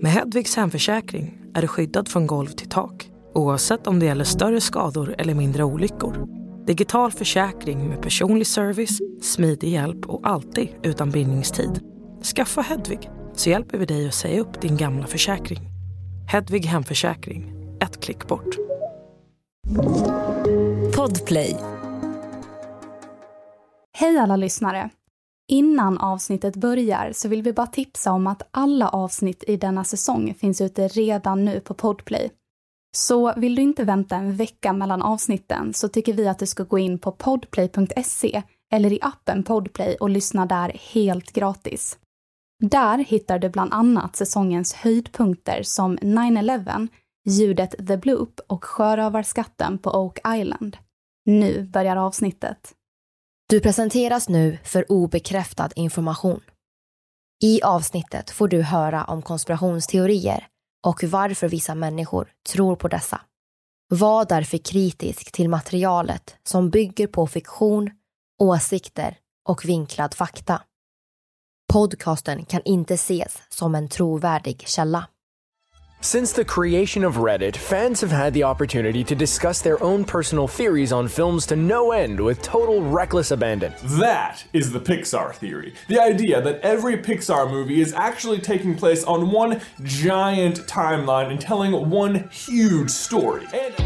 Med Hedvigs hemförsäkring är du skyddad från golv till tak, oavsett om det gäller större skador eller mindre olyckor. Digital försäkring med personlig service, smidig hjälp och alltid utan bindningstid. Skaffa Hedvig så hjälper vi dig att säga upp din gamla försäkring. Hedvig hemförsäkring, ett klick bort. Podplay. Hej alla lyssnare! Innan avsnittet börjar så vill vi bara tipsa om att alla avsnitt i denna säsong finns ute redan nu på Podplay. Så vill du inte vänta en vecka mellan avsnitten så tycker vi att du ska gå in på podplay.se eller i appen Podplay och lyssna där helt gratis. Där hittar du bland annat säsongens höjdpunkter som 9/11, ljudet The Bloop och sjörövarskatten på Oak Island. Nu börjar avsnittet. Du presenteras nu för obekräftad information. I avsnittet får du höra om konspirationsteorier och varför vissa människor tror på dessa. Var därför kritisk till materialet som bygger på fiktion, åsikter och vinklad fakta. Podcasten kan inte ses som en trovärdig källa. Since the creation of Reddit, fans have had the opportunity to discuss their own personal theories on films to no end with total reckless abandon. That is the Pixar theory. The idea that every Pixar movie is actually taking place on one giant timeline and telling one huge story.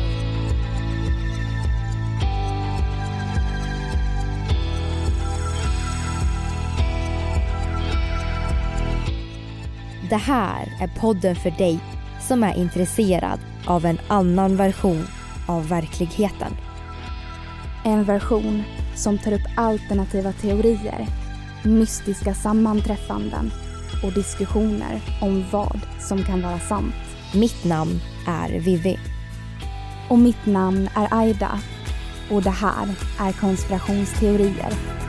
Det här är podden för dig som är intresserad av en annan version av verkligheten. En version som tar upp alternativa teorier, mystiska sammanträffanden och diskussioner om vad som kan vara sant. Mitt namn är Vivi. Och mitt namn är Aida. Och det här är konspirationsteorier.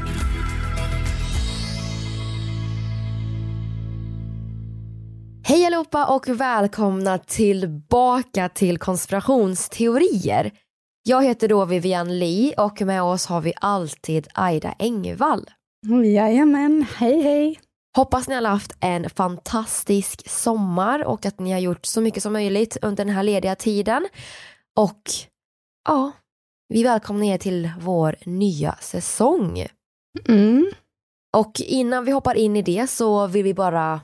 Hej allihopa och välkomna tillbaka till konspirationsteorier. Jag heter då Vivian Lee och med oss har vi alltid Aida Engvall. Jajamän, hej hej. Hoppas ni har haft en fantastisk sommar och att ni har gjort så mycket som möjligt under den här lediga tiden. Och ja, vi välkomnar er till vår nya säsong. Och innan vi hoppar in i det så vill vi bara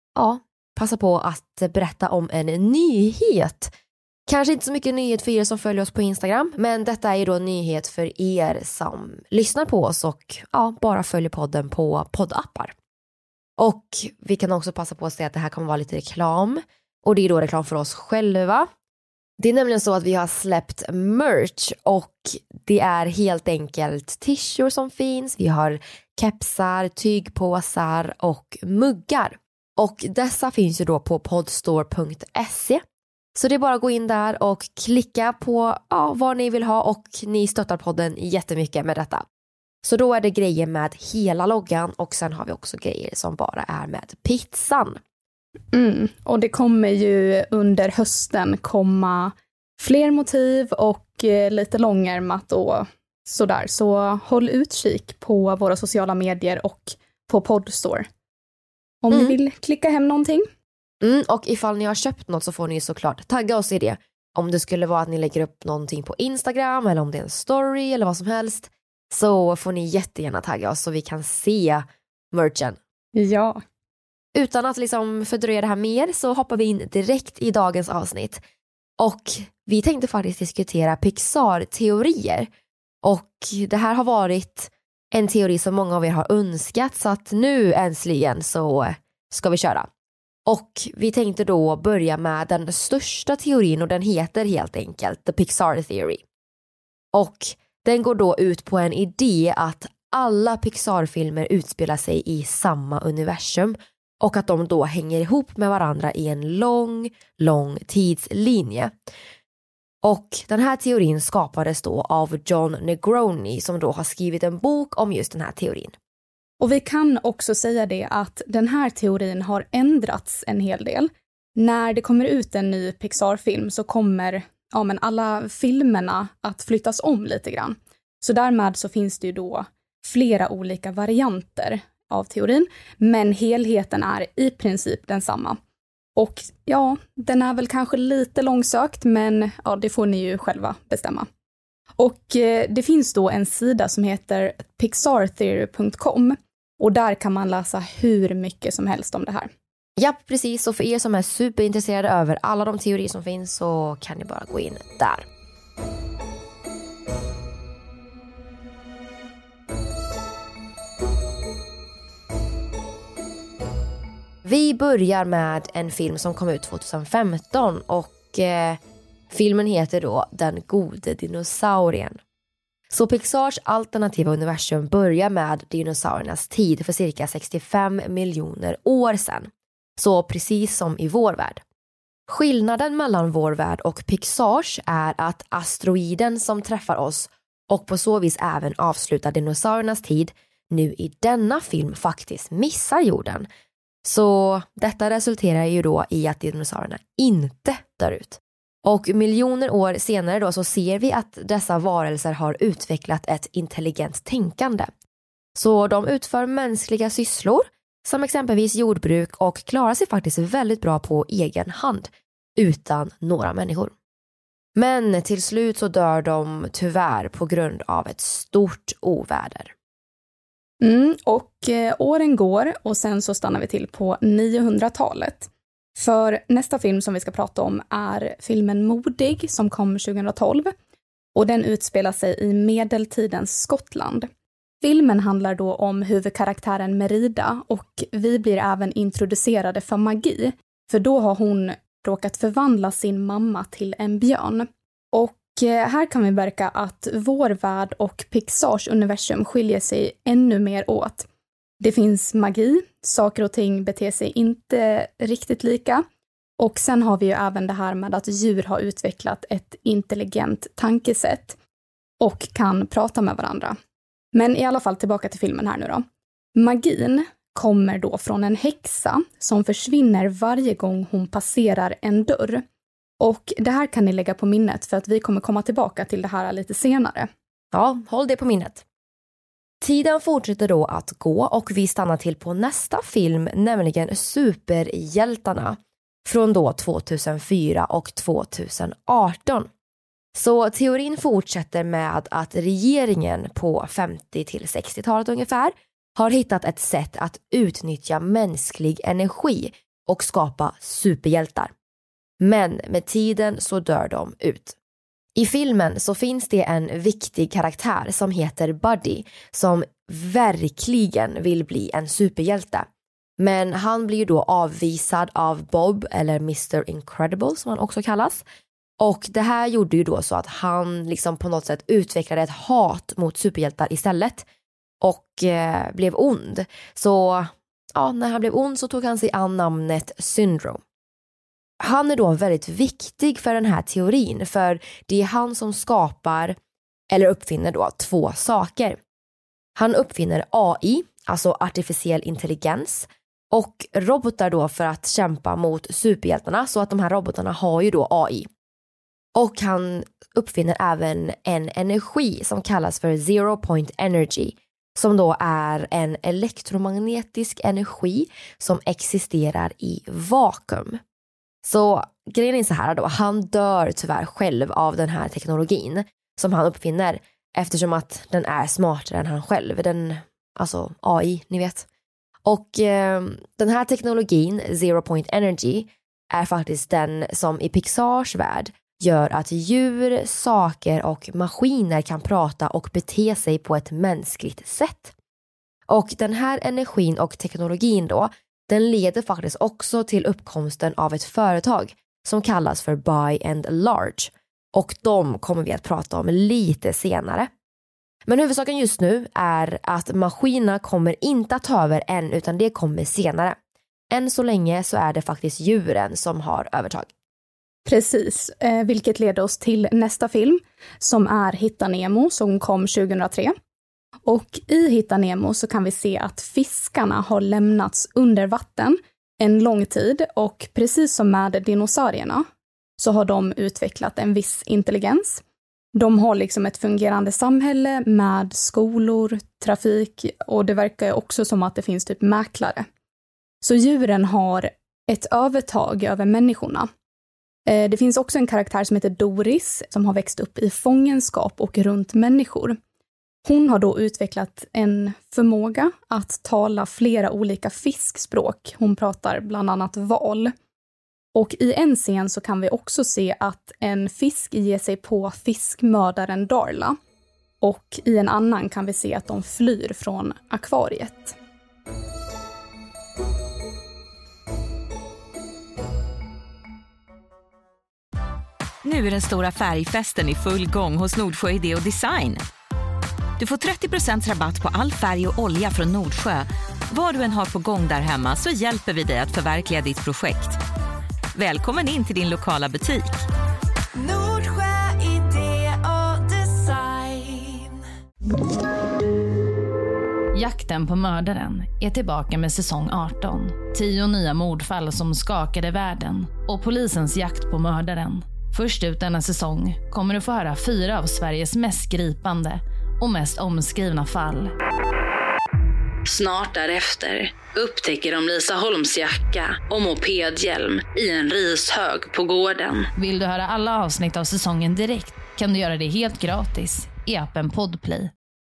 passa på att berätta om en nyhet. Kanske inte så mycket nyhet för er som följer oss på Instagram, men detta är ju då en nyhet för er som lyssnar på oss och bara följer podden på poddappar. Och vi kan också passa på att säga att det här kommer vara lite reklam, och det är då reklam för oss själva. Det är nämligen så att vi har släppt merch och det är helt enkelt t-shirts som finns. Vi har kepsar, tygpåsar och muggar. Och dessa finns ju då på podstore.se. Så det är bara att gå in där och klicka på vad ni vill ha, och ni stöttar podden jättemycket med detta. Så då är det grejer med hela loggan, och sen har vi också grejer som bara är med pizzan. Och det kommer ju under hösten komma fler motiv och lite långärmat och sådär. Så håll utkik på våra sociala medier och på Podstore. Om ni vill klicka hem någonting. Och ifall ni har köpt något så får ni såklart tagga oss i det. Om det skulle vara att ni lägger upp någonting på Instagram, eller om det är en story eller vad som helst, så får ni jättegärna tagga oss så vi kan se merchen. Ja. Utan att liksom fördröja det här mer så hoppar vi in direkt i dagens avsnitt. Och vi tänkte faktiskt diskutera Pixar-teorier. Och det här har varit en teori som många av er har önskat, så att nu äntligen så ska vi köra. Och vi tänkte då börja med den största teorin, och den heter helt enkelt The Pixar Theory. Och den går då ut på en idé att alla Pixar-filmer utspelar sig i samma universum och att de då hänger ihop med varandra i en lång tidslinje. Och den här teorin skapades då av John Negroni, som då har skrivit en bok om just den här teorin. Och vi kan också säga det att den här teorin har ändrats en hel del. När det kommer ut en ny Pixar-film så kommer alla filmerna att flyttas om lite grann. Så därmed så finns det ju då flera olika varianter av teorin, men helheten är i princip densamma. Och ja, den är väl kanske lite långsökt, men ja, det får ni ju själva bestämma. Och det finns då en sida som heter pixartheory.com och där kan man läsa hur mycket som helst om det här. Ja, precis. Och för er som är superintresserade över alla de teorier som finns så kan ni bara gå in där. Vi börjar med en film som kom ut 2015 och filmen heter då Den gode dinosaurien. Så Pixars alternativa universum börjar med dinosauriernas tid för cirka 65 miljoner år sedan. Så precis som i vår värld. Skillnaden mellan vår värld och Pixars är att asteroiden som träffar oss och på så vis även avslutar dinosauriernas tid nu i denna film faktiskt missar jorden. Så detta resulterar ju då i att dinosaurierna inte dör ut. Och miljoner år senare då så ser vi att dessa varelser har utvecklat ett intelligent tänkande. Så de utför mänskliga sysslor som exempelvis jordbruk och klarar sig faktiskt väldigt bra på egen hand utan några människor. Men till slut så dör de tyvärr på grund av ett stort oväder. Och åren går och sen så stannar vi till på 900-talet. För nästa film som vi ska prata om är filmen Modig som kom 2012 och den utspelar sig i medeltidens Skottland. Filmen handlar då om huvudkaraktären Merida och vi blir även introducerade för magi för då har hon råkat förvandla sin mamma till en björn. Och här kan vi märka att vår värld och Pixars universum skiljer sig ännu mer åt. Det finns magi, saker och ting beter sig inte riktigt lika. Och sen har vi ju även det här med att djur har utvecklat ett intelligent tankesätt och kan prata med varandra. Men i alla fall tillbaka till filmen här nu då. Magin kommer då från en häxa som försvinner varje gång hon passerar en dörr. Och det här kan ni lägga på minnet för att vi kommer komma tillbaka till det här lite senare. Ja, håll det på minnet. Tiden fortsätter då att gå och vi stannar till på nästa film, nämligen Superhjältarna från då 2004 och 2018. Så teorin fortsätter med att regeringen på 50 till 60-talet ungefär har hittat ett sätt att utnyttja mänsklig energi och skapa superhjältar. Men med tiden så dör de ut. I filmen så finns det en viktig karaktär som heter Buddy som verkligen vill bli en superhjälte. Men han blir ju då avvisad av Bob eller Mr. Incredible som han också kallas. Och det här gjorde ju då så att han liksom på något sätt utvecklade ett hat mot superhjältar istället och blev ond. Så ja, när han blev ond så tog han sig an namnet Syndrome. Han är då väldigt viktig för den här teorin för det är han som skapar eller uppfinner då två saker. Han uppfinner AI, alltså artificiell intelligens och robotar då för att kämpa mot superhjältarna så att de här robotarna har ju då AI. Och han uppfinner även en energi som kallas för zero point energy som då är en elektromagnetisk energi som existerar i vakuum. Så grejen är så här då, han dör tyvärr själv av den här teknologin som han uppfinner eftersom att den är smartare än han själv. Alltså AI, ni vet. Och den här teknologin, zero point energy, är faktiskt den som i Pixars värld gör att djur, saker och maskiner kan prata och bete sig på ett mänskligt sätt. Och den här energin och teknologin då, den leder faktiskt också till uppkomsten av ett företag som kallas för By and Large. Och de kommer vi att prata om lite senare. Men huvudsaken just nu är att maskinerna kommer inte att ta över än utan det kommer senare. Än så länge så är det faktiskt djuren som har övertag. Precis, vilket leder oss till nästa film som är Hitta Nemo som kom 2003. Och i Hitta Nemo så kan vi se att fiskarna har lämnats under vatten en lång tid och precis som med dinosaurierna så har de utvecklat en viss intelligens. De har liksom ett fungerande samhälle med skolor, trafik och det verkar också som att det finns typ mäklare. Så djuren har ett övertag över människorna. Det finns också en karaktär som heter Doris som har växt upp i fångenskap och runt människor. Hon har då utvecklat en förmåga att tala flera olika fiskspråk. Hon pratar bland annat val. Och i en scen så kan vi också se att en fisk ger sig på fiskmördaren Darla. Och i en annan kan vi se att de flyr från akvariet. Nu är den stora färgfesten i full gång hos Nordsjö Idé och Design. Du får 30% rabatt på all färg och olja från Nordsjö. Vad du än har på gång där hemma så hjälper vi dig att förverkliga ditt projekt. Välkommen in till din lokala butik. Nordsjö Idé och Design. Jakten på mördaren är tillbaka med säsong 18. 10 nya mordfall som skakade världen och polisens jakt på mördaren. Först ut denna säsong kommer du få höra 4 av Sveriges mest gripande och mest omskrivna fall. Snart därefter upptäcker de Lisa Holms jacka och mopedhjälm i en rishög på gården. Vill du höra alla avsnitt av säsongen direkt kan du göra det helt gratis i appen Podplay.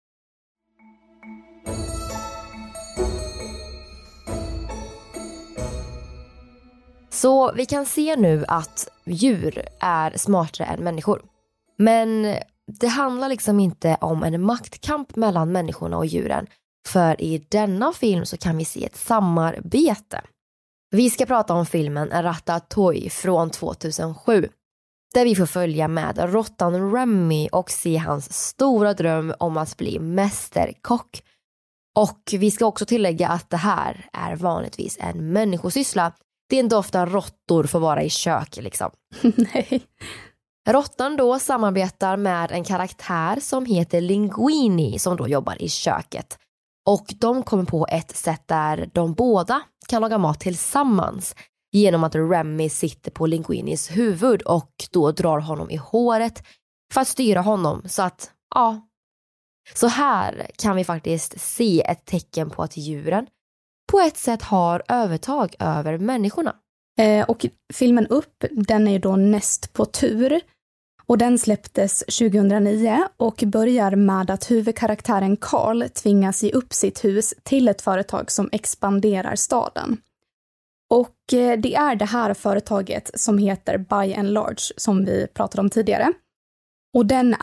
Så vi kan se nu att djur är smartare än människor. Men det handlar liksom inte om en maktkamp mellan människorna och djuren. För i denna film så kan vi se ett samarbete. Vi ska prata om filmen Ratatouille från 2007. Där vi får följa med råttan Remy och se hans stora dröm om att bli mästerkock. Och vi ska också tillägga att det här är vanligtvis en människosyssla. Det är inte ofta råttor får vara i kök liksom. Nej. Råttan då samarbetar med en karaktär som heter Linguini som då jobbar i köket. Och de kommer på ett sätt där de båda kan laga mat tillsammans genom att Remy sitter på Linguinis huvud och då drar honom i håret för att styra honom. Så att, ja. Så här kan vi faktiskt se ett tecken på att djuren på ett sätt har övertag över människorna. Och filmen Upp, den är ju då näst på tur. Och den släpptes 2009 och börjar med att huvudkaraktären Carl tvingas ge upp sitt hus till ett företag som expanderar staden. Och det är det här företaget som heter By and Large som vi pratade om tidigare. Och de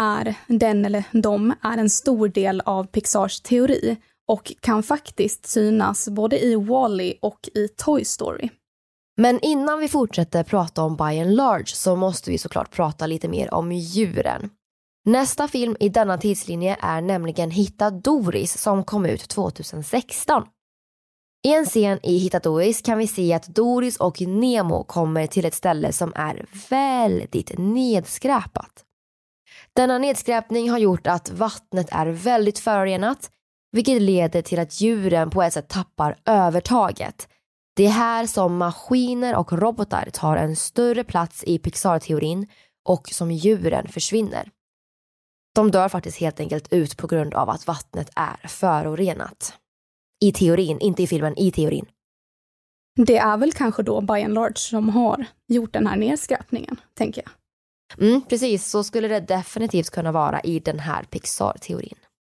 är en stor del av Pixars teori och kan faktiskt synas både i Wall-E och i Toy Story. Men innan vi fortsätter prata om By and Large så måste vi såklart prata lite mer om djuren. Nästa film i denna tidslinje är nämligen Hitta Doris som kom ut 2016. I en scen i Hitta Doris kan vi se att Doris och Nemo kommer till ett ställe som är väldigt nedskräpat. Denna nedskräpning har gjort att vattnet är väldigt förorenat, vilket leder till att djuren på ett sätt tappar övertaget. Det är här som maskiner och robotar tar en större plats i Pixar-teorin och som djuren försvinner. De dör faktiskt helt enkelt ut på grund av att vattnet är förorenat. I teorin, inte i filmen, i teorin. Det är väl kanske då By and Large som har gjort den här nedskräpningen, tänker jag. Precis, så skulle det definitivt kunna vara i den här Pixar-teorin.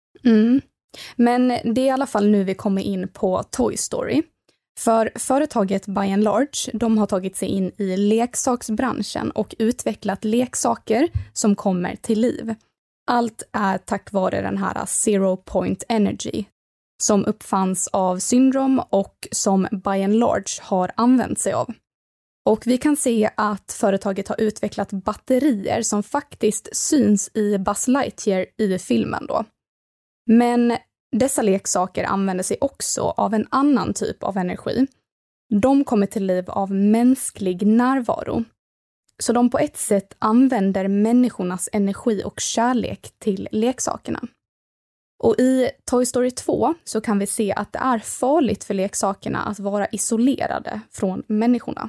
Men det är i alla fall nu vi kommer in på Toy Story. För företaget By and Large, de har tagit sig in i leksaksbranschen och utvecklat leksaker som kommer till liv. Allt är tack vare den här Zero Point Energy som uppfanns av Syndrome och som By and Large har använt sig av. Och vi kan se att företaget har utvecklat batterier som faktiskt syns i Buzz Lightyear i filmen då. Men dessa leksaker använder sig också av en annan typ av energi. De kommer till liv av mänsklig närvaro. Så de på ett sätt använder människornas energi och kärlek till leksakerna. Och i Toy Story 2 så kan vi se att det är farligt för leksakerna att vara isolerade från människorna.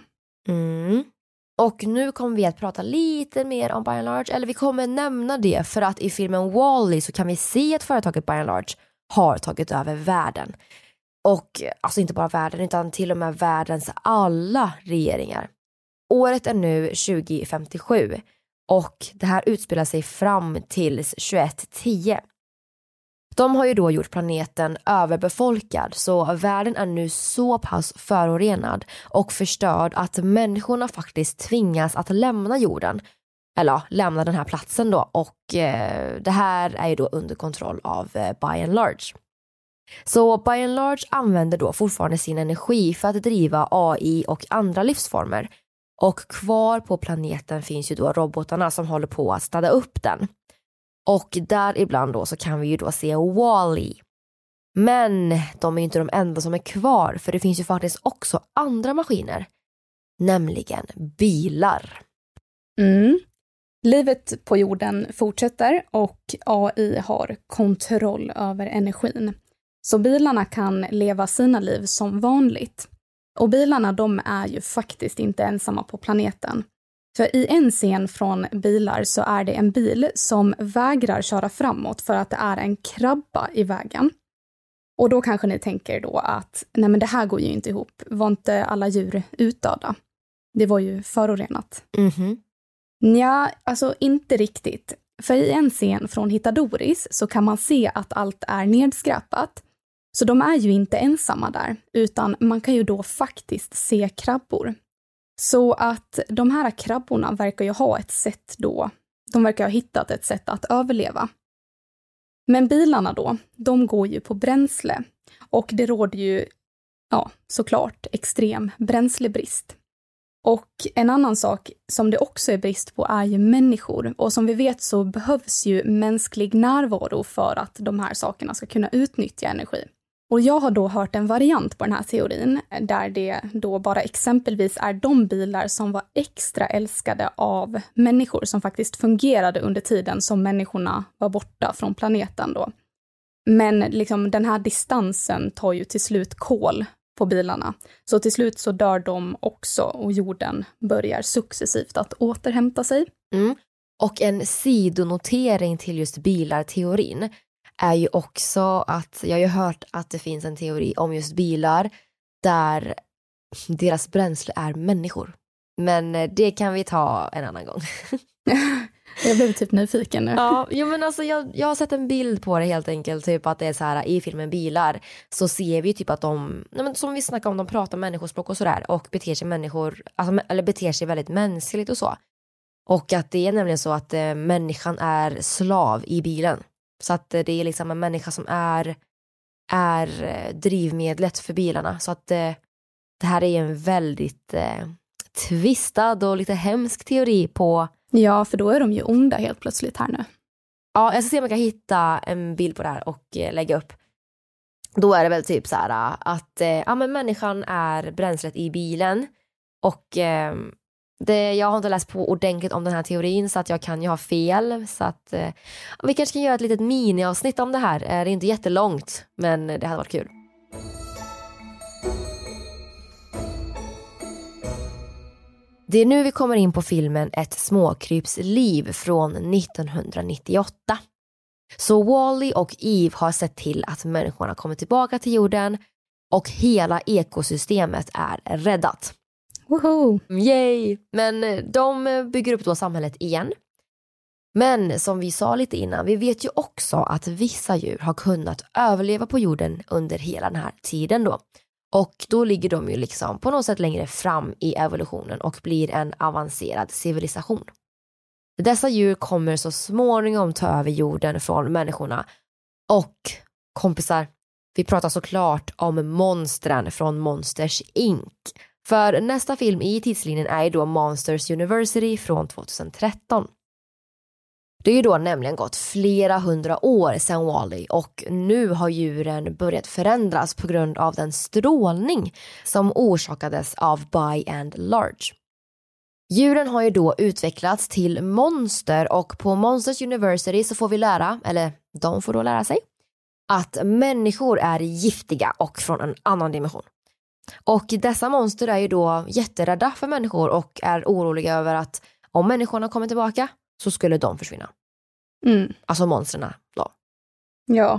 Och nu kommer vi att prata lite mer om By and Large, eller vi kommer nämna det för att i filmen Wall-E så kan vi se att företaget By and Large har tagit över världen. Och alltså inte bara världen utan till och med världens alla regeringar. Året är nu 2057 och det här utspelar sig fram tills 2110. De har ju då gjort planeten överbefolkad så världen är nu så pass förorenad och förstörd att människorna faktiskt tvingas att lämna jorden. Eller ja, lämna den här platsen då och det här är ju då under kontroll av By and Large. Så By and Large använder då fortfarande sin energi för att driva AI och andra livsformer. Och kvar på planeten finns ju då robotarna som håller på att städa upp den. Och där ibland då så kan vi ju då se Wall-E. Men de är inte de enda som är kvar för det finns ju faktiskt också andra maskiner. Nämligen bilar. Livet på jorden fortsätter och AI har kontroll över energin. Så bilarna kan leva sina liv som vanligt. Och bilarna de är ju faktiskt inte ensamma på planeten. För i en scen från bilar så är det en bil som vägrar köra framåt för att det är en krabba i vägen. Och då kanske ni tänker då att nej men det här går ju inte ihop. Var inte alla djur utdöda? Det var ju förorenat. Nja, alltså inte riktigt. För i en scen från Hitadoris så kan man se att allt är nedskräpat. Så de är ju inte ensamma där, utan man kan ju då faktiskt se krabbor. Så att de här krabborna verkar ju ha ett sätt då, de verkar ha hittat ett sätt att överleva. Men bilarna då, de går ju på bränsle och det råder ju, ja, såklart extrem bränslebrist. Och en annan sak som det också är brist på är ju människor. Och som vi vet så behövs ju mänsklig närvaro för att de här sakerna ska kunna utnyttja energi. Och jag har då hört en variant på den här teorin där det då bara exempelvis är de bilar som var extra älskade av människor som faktiskt fungerade under tiden som människorna var borta från planeten då. Men liksom den här distansen tar ju till slut kål på bilarna. Så till slut så dör de också och jorden börjar successivt att återhämta sig. Och en sidonotering till just bilar-teorin är ju också att jag har ju hört att det finns en teori om just bilar där deras bränsle är människor. Men det kan vi ta en annan gång. Jag blev typ nyfiken nu. Ja, jo, men alltså jag har sett en bild på det helt enkelt. Typ att det är så här i filmen Bilar så ser vi typ att de, som vi snackar om, de pratar människospråk och sådär och beter sig människor, alltså, eller beter sig väldigt mänskligt och så. Och att det är nämligen så att människan är slav i bilen. Så att det är liksom en människa som är drivmedlet för bilarna. Så att det här är en väldigt tvistad och lite hemsk teori på. Ja, för då är de ju onda helt plötsligt här nu. Ja, jag ska se om jag kan hitta en bild på det här och lägga upp. Då är det väl typ så här att men människan är bränslet i bilen. Och jag har inte läst på ordentligt om den här teorin så att jag kan ju ha fel. Så att vi kanske kan göra ett litet miniavsnitt om det här. Det är inte jättelångt, men det hade varit kul. Det är nu vi kommer in på filmen Ett småkrypsliv från 1998. Så Wall-E och Eve har sett till att människorna kommer tillbaka till jorden och hela ekosystemet är räddat. Woho! Yay! Men de bygger upp då samhället igen. Men som vi sa lite innan, vi vet ju också att vissa djur har kunnat överleva på jorden under hela den här tiden då. Och då ligger de ju liksom på något sätt längre fram i evolutionen och blir en avancerad civilisation. Dessa djur kommer så småningom ta över jorden från människorna. Och kompisar, vi pratar såklart om monstren från Monsters Inc. För nästa film i tidslinjen är ju då Monsters University från 2013. Det är ju då nämligen gått flera hundra år sedan Wall-E och nu har djuren börjat förändras på grund av den strålning som orsakades av By and Large. Djuren har ju då utvecklats till monster och på Monsters University så får vi lära, eller de får då lära sig, att människor är giftiga och från en annan dimension. Och dessa monster är ju då jätterädda för människor och är oroliga över att om människorna kommer tillbaka så skulle de försvinna. Alltså monsterna då. Ja.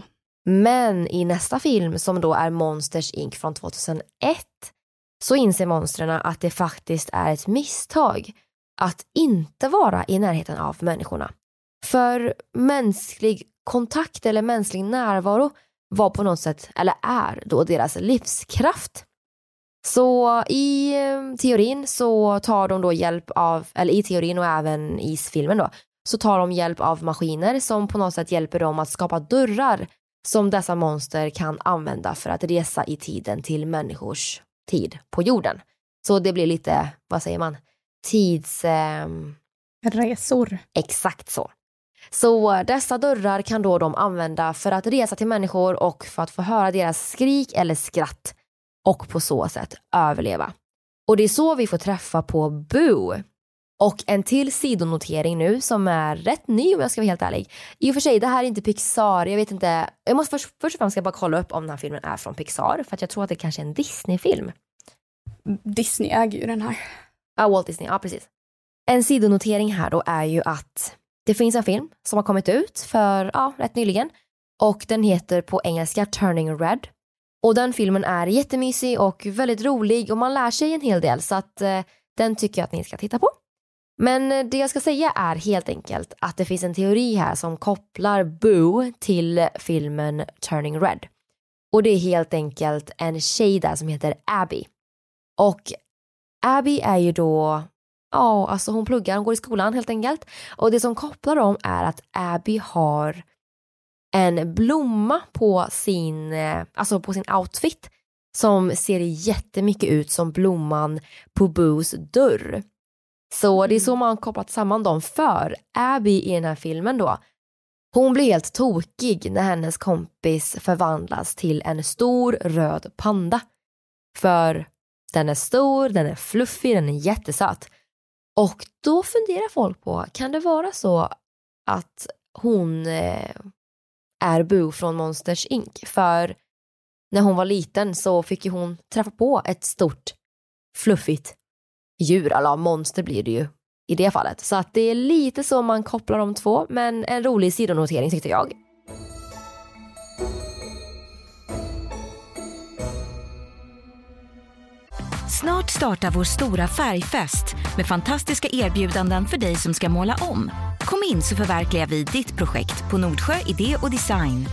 Men i nästa film, som då är Monsters Inc. från 2001, så inser monstren att det faktiskt är ett misstag att inte vara i närheten av människorna. För mänsklig kontakt eller mänsklig närvaro var på något sätt, eller är då, deras livskraft. Så i teorin så tar de då hjälp av, eller i teorin och även i filmen då, så tar de hjälp av maskiner som på något sätt hjälper dem att skapa dörrar som dessa monster kan använda för att resa i tiden till människors tid på jorden. Så det blir lite, vad säger man, resor. Exakt så. Så dessa dörrar kan då de använda för att resa till människor och för att få höra deras skrik eller skratt och på så sätt överleva. Och det är så vi får träffa på Boo. Och en till sidonotering nu som är rätt ny om jag ska vara helt ärlig. I och för sig, det här är inte Pixar, jag vet inte. Jag måste först och främst ska bara kolla upp om den här filmen är från Pixar, för att jag tror att det kanske är en Disney-film. Disney äger ju den här. Ja, Walt Disney, ja precis. En sidonotering här då är ju att det finns en film som har kommit ut för rätt nyligen. Och den heter på engelska Turning Red. Och den filmen är jättemysig och väldigt rolig och man lär sig en hel del, så att den tycker jag att ni ska titta på. Men det jag ska säga är helt enkelt att det finns en teori här som kopplar Boo till filmen Turning Red. Och det är helt enkelt en tjej där som heter Abby. Och Abby är ju då, alltså hon pluggar, hon går i skolan helt enkelt. Och det som kopplar dem är att Abby har en blomma på sin outfit som ser jättemycket ut som blomman på Boos dörr. Så det är så man kopplat samman dem, för Abby i den här filmen då, hon blir helt tokig när hennes kompis förvandlas till en stor röd panda. För den är stor, den är fluffig, den är jättesöt. Och då funderar folk på, kan det vara så att hon är Boo från Monsters Inc? För när hon var liten så fick ju hon träffa på ett stort fluffigt djur, eller monster blir det ju i det fallet. Så att det är lite så man kopplar de två, men en rolig sidonotering tyckte jag. Snart startar vår stora färgfest med fantastiska erbjudanden för dig som ska måla om. Kom in så förverkligar vi ditt projekt på Nordsjö Idé och Design.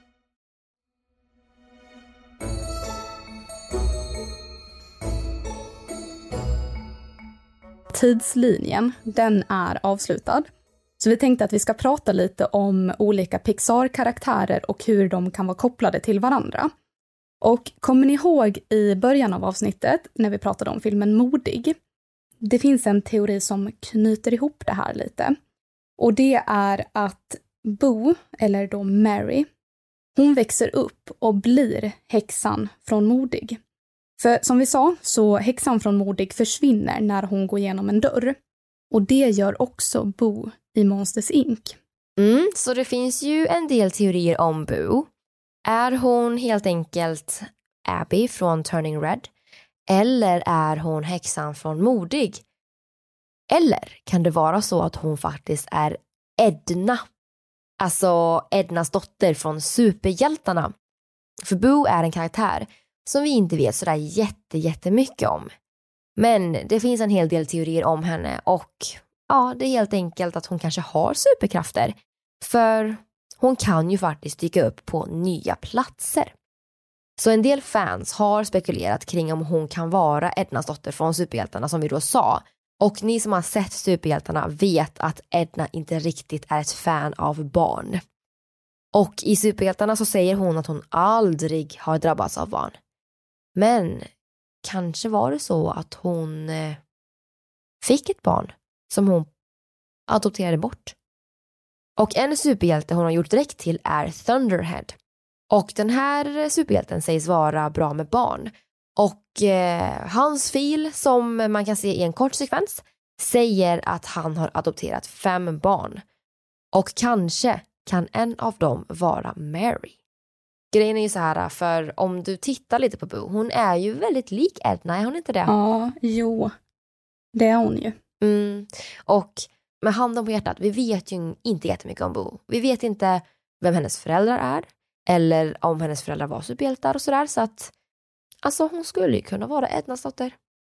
Tidslinjen, den är avslutad. Så vi tänkte att vi ska prata lite om olika Pixar-karaktärer och hur de kan vara kopplade till varandra. Och kommer ni ihåg i början av avsnittet när vi pratade om filmen Modig? Det finns en teori som knyter ihop det här lite. Och det är att Boo, eller då Mary, hon växer upp och blir häxan från Modig. För som vi sa så häxan från Modig försvinner när hon går igenom en dörr. Och det gör också Boo i Monsters Inc. Så det finns ju en del teorier om Boo. Är hon helt enkelt Abby från Turning Red? Eller är hon häxan från Modig? Eller kan det vara så att hon faktiskt är Edna? Alltså Ednas dotter från Superhjältarna. För Boo är en karaktär som vi inte vet sådär jättemycket om. Men det finns en hel del teorier om henne och det är helt enkelt att hon kanske har superkrafter. För hon kan ju faktiskt dyka upp på nya platser. Så en del fans har spekulerat kring om hon kan vara Ednas dotter från Superhjältarna som vi då sa. Och ni som har sett Superhjältarna vet att Edna inte riktigt är ett fan av barn. Och i Superhjältarna så säger hon att hon aldrig har drabbats av barn. Men kanske var det så att hon fick ett barn som hon adopterade bort. Och en superhjälte hon har gjort direkt till är Thunderhead. Och den här superhjälten sägs vara bra med barn. Och hans fil som man kan se i en kort sekvens säger att han har adopterat 5 barn. Och kanske kan en av dem vara Mary. Grejen är ju så här, för om du tittar lite på Boo, hon är ju väldigt lik Edna, är hon inte det? Ja, jo. Det är hon ju. Och med handen på hjärtat, vi vet ju inte jättemycket om Boo. Vi vet inte vem hennes föräldrar är. Eller om hennes föräldrar var superhjältar och sådär. Så att alltså hon skulle ju kunna vara Ednas dotter.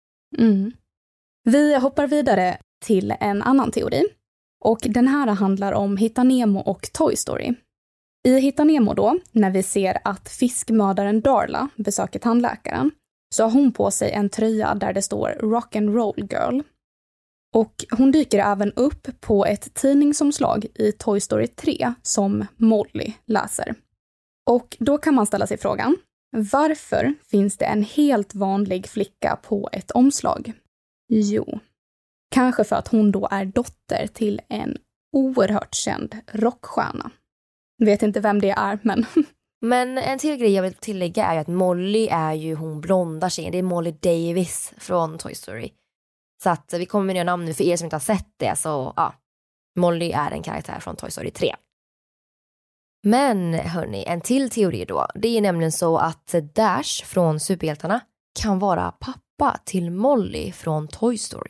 Vi hoppar vidare till en annan teori. Och den här handlar om Hitta Nemo och Toy Story. I Hitta Nemo då, när vi ser att fiskmördaren Darla besöker tandläkaren, så har hon på sig en tröja där det står Rock and Roll Girl. Och hon dyker även upp på ett tidningsomslag i Toy Story 3 som Molly läser. Och då kan man ställa sig frågan, varför finns det en helt vanlig flicka på ett omslag? Jo, kanske för att hon då är dotter till en oerhört känd rockstjärna. Vet inte vem det är, men... Men en till grej jag vill tillägga är ju att Molly är ju hon blonda tjejen. Det är Molly Davis från Toy Story. Så att vi kommer med nya namn nu för er som inte har sett det. Så ja, Molly är en karaktär från Toy Story 3. Men hörni, en till teori då. Det är nämligen så att Dash från Superhjältarna kan vara pappa till Molly från Toy Story.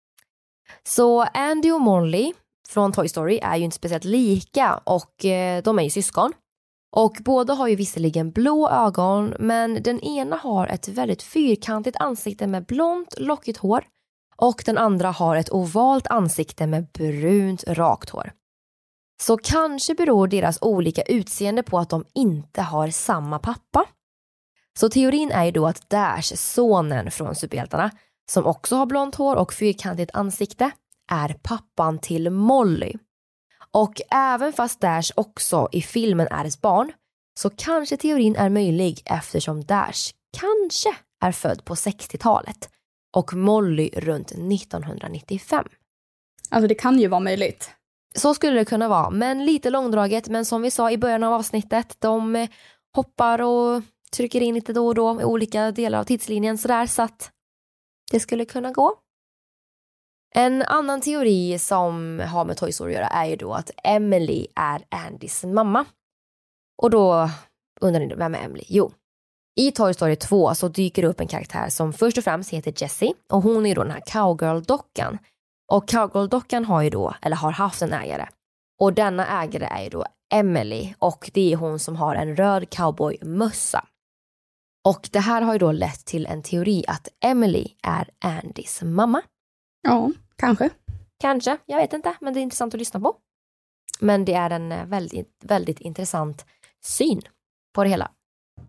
Så Andy och Molly från Toy Story är ju inte speciellt lika och de är ju syskon. Och båda har ju visserligen blå ögon, men den ena har ett väldigt fyrkantigt ansikte med blont, lockigt hår. Och den andra har ett ovalt ansikte med brunt, rakt hår. Så kanske beror deras olika utseende på att de inte har samma pappa. Så teorin är ju då att Dash, sonen från Superhjältarna, som också har blont hår och fyrkantigt ansikte, är pappan till Molly. Och även fast Dash också i filmen är ett barn, så kanske teorin är möjlig eftersom Dash kanske är född på 60-talet och Molly runt 1995. Alltså det kan ju vara möjligt. Så skulle det kunna vara, men lite långdraget. Men som vi sa i början av avsnittet, de hoppar och trycker in lite då och då i olika delar av tidslinjen sådär, så att det skulle kunna gå. En annan teori som har med Toy Story att göra är ju då att Emily är Andys mamma. Och då undrar ni, vem är Emily? Jo, i Toy Story 2 så dyker det upp en karaktär som först och främst heter Jessie. Och hon är då den här Cowgirl-dockan. Och Cowgirl-dockan har ju då, eller har haft en ägare. Och denna ägare är ju då Emily. Och det är hon som har en röd cowboymössa. Och det här har ju då lett till en teori att Emily är Andys mamma. Ja, kanske. Kanske, jag vet inte, men det är intressant att lyssna på. Men det är en väldigt, väldigt intressant syn på det hela.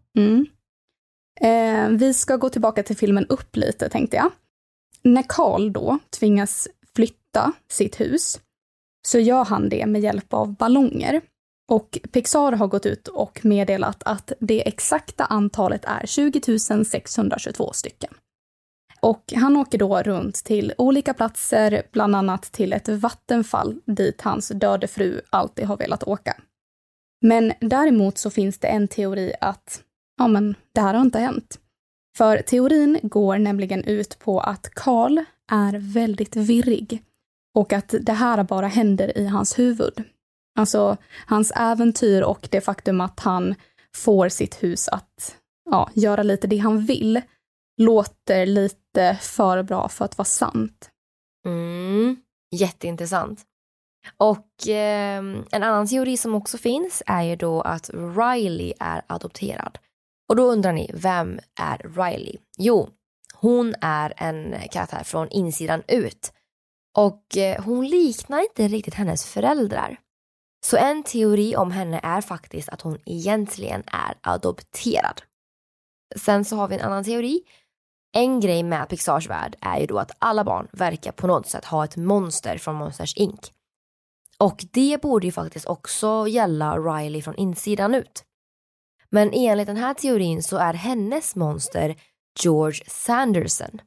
Vi ska gå tillbaka till filmen Upp lite, tänkte jag. När Carl då tvingas flytta sitt hus så gör han det med hjälp av ballonger. Och Pixar har gått ut och meddelat att det exakta antalet är 20 622 stycken. Och han åker då runt till olika platser, bland annat till ett vattenfall dit hans döde fru alltid har velat åka. Men däremot så finns det en teori att det här har inte hänt. För teorin går nämligen ut på att Carl är väldigt virrig och att det här bara händer i hans huvud. Alltså hans äventyr och det faktum att han får sitt hus att göra lite det han vill låter lite för bra för att vara sant. Jätteintressant. Och en annan teori som också finns är ju då att Riley är adopterad. Och då undrar ni, vem är Riley? Jo, hon är en karaktär från insidan ut. Och hon liknar inte riktigt hennes föräldrar. Så en teori om henne är faktiskt att hon egentligen är adopterad. Sen så har vi en annan teori. En grej med Pixars värld är ju då att alla barn verkar på något sätt ha ett monster från Monsters Inc. Och det borde ju faktiskt också gälla Riley från insidan ut. Men enligt den här teorin så är hennes monster George Sanderson.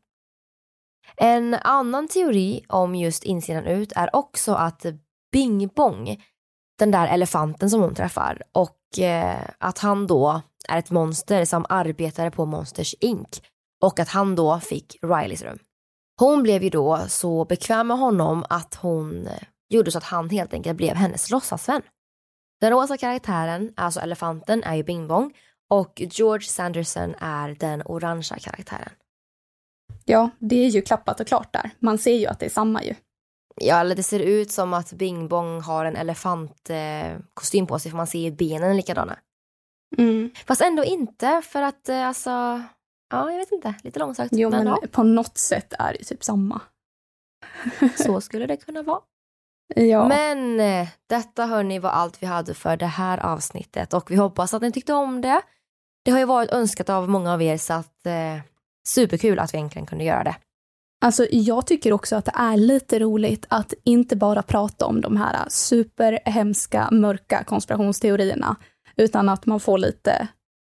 En annan teori om just insidan ut är också att Bing Bong, den där elefanten som hon träffar, och att han då är ett monster som arbetade på Monsters Inc. Och att han då fick Rileys rum. Hon blev ju då så bekväm med honom att hon gjorde så att han helt enkelt blev hennes låtsasvän. Den rosa karaktären, alltså elefanten, är ju Bing Bong. Och George Sanderson är den orangea karaktären. Ja, det är ju klappat och klart där. Man ser ju att det är samma ju. Ja, eller det ser ut som att Bing Bong har en elefantkostym på sig, för man ser ju benen likadana. Fast ändå inte, för att alltså, ja jag vet inte, lite långsökt. Jo, men ja. på något sätt är det typ samma. Så skulle det kunna vara. Ja. Men detta hörni var allt vi hade för det här avsnittet. Och vi hoppas att ni tyckte om det. Det har ju varit önskat av många av er, så att superkul att vi äntligen kunde göra det. Alltså jag tycker också att det är lite roligt att inte bara prata om de här superhemska, mörka konspirationsteorierna. Utan att man får lite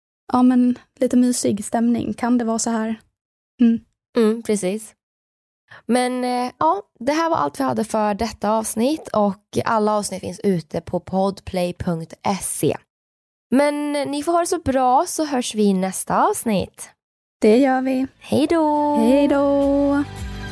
mysig stämning. Kan det vara så här? Precis. Men ja, det här var allt vi hade för detta avsnitt. Och alla avsnitt finns ute på podplay.se. Men ni får ha det så bra, så hörs vi i nästa avsnitt. Det gör vi. Hej då! Hej då!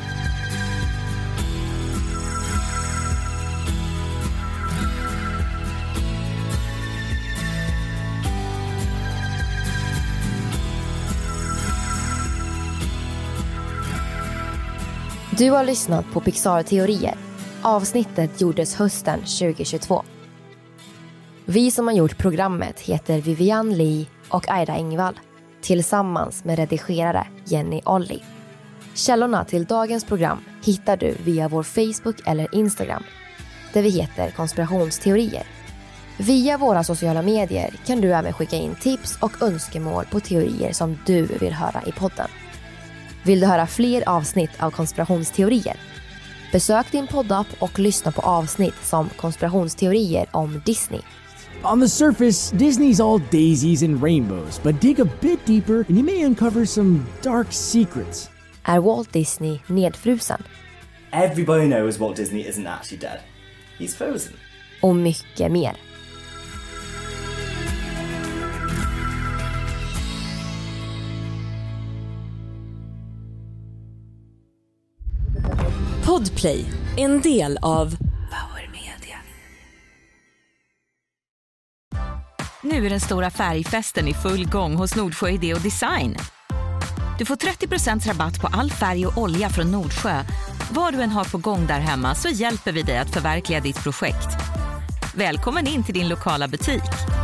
Du har lyssnat på Pixar-teorier. Avsnittet gjordes hösten 2022. Vi som har gjort programmet heter Vivian Lee och Aida Engvall, tillsammans med redigerare Jenny Olli. Källorna till dagens program hittar du via vår Facebook eller Instagram, där vi heter Konspirationsteorier. Via våra sociala medier kan du även skicka in tips och önskemål på teorier som du vill höra i podden. Vill du höra fler avsnitt av konspirationsteorier? Besök din poddapp och lyssna på avsnitt som konspirationsteorier om Disney. On the surface, Disney's all daisies and rainbows, but dig a bit deeper and you may uncover some dark secrets. Är Walt Disney nedfrusen? Everybody knows Walt Disney isn't actually dead. He's frozen. Och mycket mer. Podplay, en del av Power Media. Nu är den stora färgfesten i full gång hos Nordsjö Idé och Design. Du får 30% rabatt på all färg och olja från Nordsjö. Vad du än har på gång där hemma, så hjälper vi dig att förverkliga ditt projekt. Välkommen in till din lokala butik.